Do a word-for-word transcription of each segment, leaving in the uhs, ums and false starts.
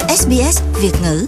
ét bê ét Việt ngữ.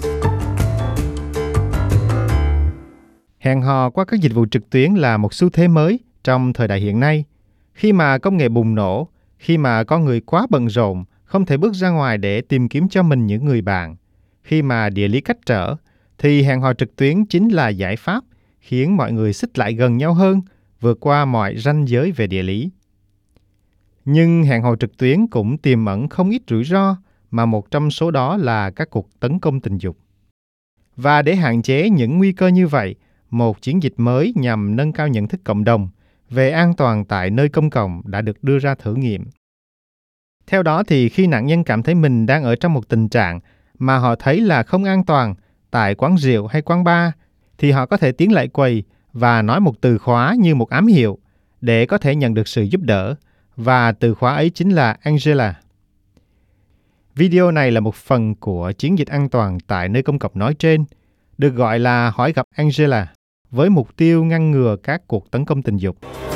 Hẹn hò qua các dịch vụ trực tuyến là một xu thế mới trong thời đại hiện nay. Khi mà công nghệ bùng nổ, khi mà con người quá bận rộn, không thể bước ra ngoài để tìm kiếm cho mình những người bạn, khi mà địa lý cách trở, thì hẹn hò trực tuyến chính là giải pháp khiến mọi người xích lại gần nhau hơn, vượt qua mọi ranh giới về địa lý. Nhưng hẹn hò trực tuyến cũng tiềm ẩn không ít rủi ro, mà một trong số đó là các cuộc tấn công tình dục. Và để hạn chế những nguy cơ như vậy, một chiến dịch mới nhằm nâng cao nhận thức cộng đồng về an toàn tại nơi công cộng đã được đưa ra thử nghiệm. Theo đó thì khi nạn nhân cảm thấy mình đang ở trong một tình trạng mà họ thấy là không an toàn tại quán rượu hay quán bar, thì họ có thể tiến lại quầy và nói một từ khóa như một ám hiệu để có thể nhận được sự giúp đỡ, và từ khóa ấy chính là Angela. Video này là một phần của chiến dịch an toàn tại nơi công cộng nói trên, được gọi là Hỏi gặp Angela, với mục tiêu ngăn ngừa các cuộc tấn công tình dục.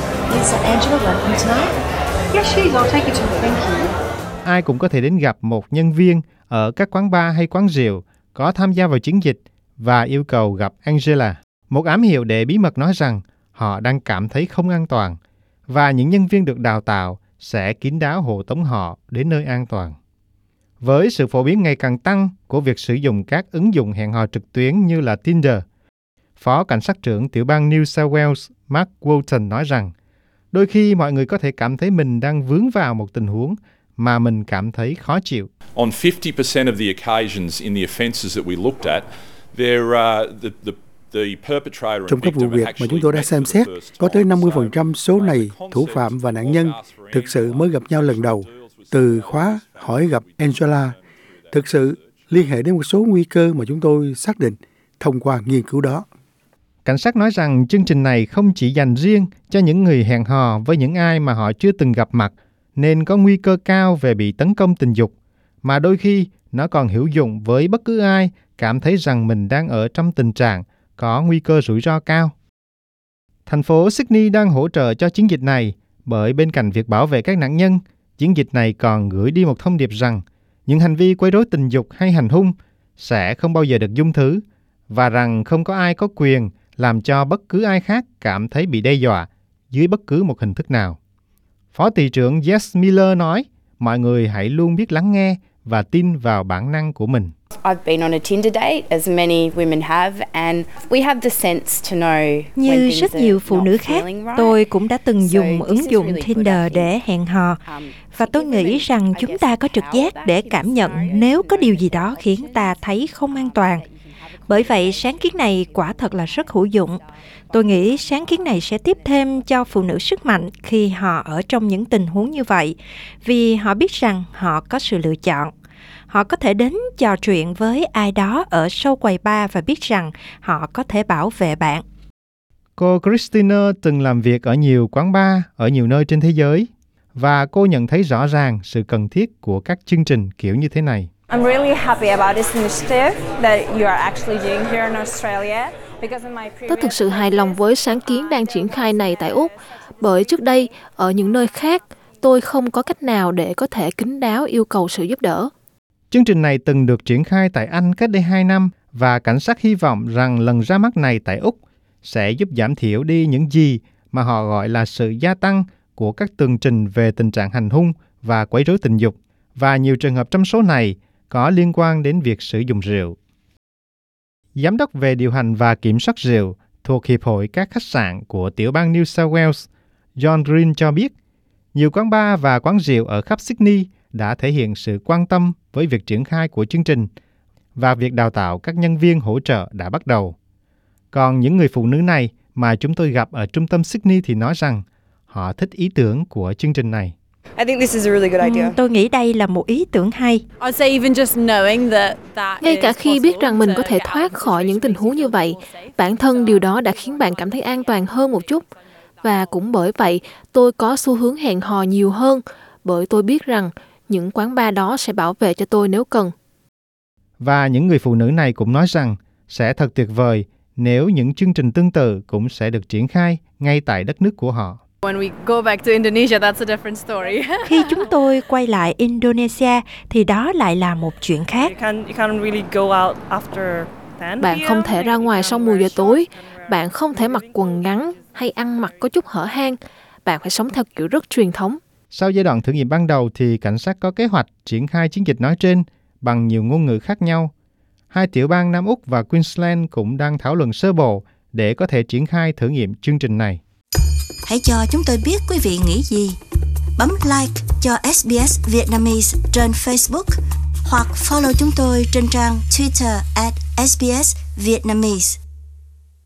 Ai cũng có thể đến gặp một nhân viên ở các quán bar hay quán rượu có tham gia vào chiến dịch và yêu cầu gặp Angela, một ám hiệu để bí mật nói rằng họ đang cảm thấy không an toàn, và những nhân viên được đào tạo sẽ kín đáo hộ tống họ đến nơi an toàn. Với sự phổ biến ngày càng tăng của việc sử dụng các ứng dụng hẹn hò trực tuyến như là Tinder, Phó Cảnh sát trưởng tiểu bang New South Wales Mark Walton nói rằng đôi khi mọi người có thể cảm thấy mình đang vướng vào một tình huống mà mình cảm thấy khó chịu. On fifty percent of the occasions in the offences that we looked at, there uh, the, the Trong các vụ việc mà chúng tôi đã xem xét, có tới năm mươi phần trăm số này, thủ phạm và nạn nhân thực sự mới gặp nhau lần đầu. Từ khóa hỏi gặp Angela thực sự liên hệ đến một số nguy cơ mà chúng tôi xác định thông qua nghiên cứu đó. Cảnh sát nói rằng chương trình này không chỉ dành riêng cho những người hẹn hò với những ai mà họ chưa từng gặp mặt nên có nguy cơ cao về bị tấn công tình dục, mà đôi khi nó còn hữu dụng với bất cứ ai cảm thấy rằng mình đang ở trong tình trạng có nguy cơ rủi ro cao. Thành phố Sydney đang hỗ trợ cho chiến dịch này, bởi bên cạnh việc bảo vệ các nạn nhân, chiến dịch này còn gửi đi một thông điệp rằng những hành vi quấy rối tình dục hay hành hung sẽ không bao giờ được dung thứ, và rằng không có ai có quyền làm cho bất cứ ai khác cảm thấy bị đe dọa dưới bất cứ một hình thức nào. Phó thị trưởng Jess Miller nói, mọi người hãy luôn biết lắng nghe và tin vào bản năng của mình. I've been on a Tinder date, as many women have, and we have the sense to know. Như rất nhiều phụ nữ khác, tôi cũng đã từng dùng ứng dụng Tinder để hẹn hò, và tôi nghĩ rằng chúng ta có trực giác để cảm nhận nếu có điều gì đó khiến ta thấy không an toàn. Bởi vậy, sáng kiến này quả thật là rất hữu dụng. Tôi nghĩ sáng kiến này sẽ tiếp thêm cho phụ nữ sức mạnh khi họ ở trong những tình huống như vậy, vì họ biết rằng họ có sự lựa chọn. Họ có thể đến trò chuyện với ai đó ở sau quầy bar và biết rằng họ có thể bảo vệ bạn. Cô Christina từng làm việc ở nhiều quán bar ở nhiều nơi trên thế giới, và cô nhận thấy rõ ràng sự cần thiết của các chương trình kiểu như thế này. I'm really happy about this initiative that you are actually doing here in Australia. Tôi thực sự hài lòng với sáng kiến đang triển khai này tại Úc, bởi trước đây, ở những nơi khác, tôi không có cách nào để có thể kín đáo yêu cầu sự giúp đỡ. Chương trình này từng được triển khai tại Anh cách đây hai năm, và cảnh sát hy vọng rằng lần ra mắt này tại Úc sẽ giúp giảm thiểu đi những gì mà họ gọi là sự gia tăng của các tường trình về tình trạng hành hung và quấy rối tình dục, và nhiều trường hợp trong số này có liên quan đến việc sử dụng rượu. Giám đốc về điều hành và kiểm soát rượu thuộc Hiệp hội các khách sạn của tiểu bang New South Wales, John Green cho biết, nhiều quán bar và quán rượu ở khắp Sydney đã thể hiện sự quan tâm với việc triển khai của chương trình, và việc đào tạo các nhân viên hỗ trợ đã bắt đầu. Còn những người phụ nữ này mà chúng tôi gặp ở trung tâm Sydney thì nói rằng họ thích ý tưởng của chương trình này. I think this is a really good idea. Ừ, tôi nghĩ đây là một ý tưởng hay. I'd say even just knowing that that Ngay cả khi biết rằng mình có thể thoát khỏi những tình huống như vậy, bản thân điều đó đã khiến bạn cảm thấy an toàn hơn một chút. Và cũng bởi vậy, tôi có xu hướng hẹn hò nhiều hơn, bởi tôi biết rằng những quán bar đó sẽ bảo vệ cho tôi nếu cần. Và những người phụ nữ này cũng nói rằng sẽ thật tuyệt vời nếu những chương trình tương tự cũng sẽ được triển khai ngay tại đất nước của họ. When we go back to Indonesia, that's a different story. Khi chúng tôi quay lại Indonesia thì đó lại là một chuyện khác. You can't, you can't really go out after ten Bạn không thể ra ngoài sau mười giờ tối. Bạn không thể mặc quần ngắn hay ăn mặc có chút hở hang. Bạn phải sống theo kiểu rất truyền thống. Sau giai đoạn thử nghiệm ban đầu thì cảnh sát có kế hoạch triển khai chiến dịch nói trên bằng nhiều ngôn ngữ khác nhau. Hai tiểu bang Nam Úc và Queensland cũng đang thảo luận sơ bộ để có thể triển khai thử nghiệm chương trình này. Hãy cho chúng tôi biết quý vị nghĩ gì. Bấm like cho ét bê ét Vietnamese trên Facebook hoặc follow chúng tôi trên trang Twitter at ét bê ét Vietnamese.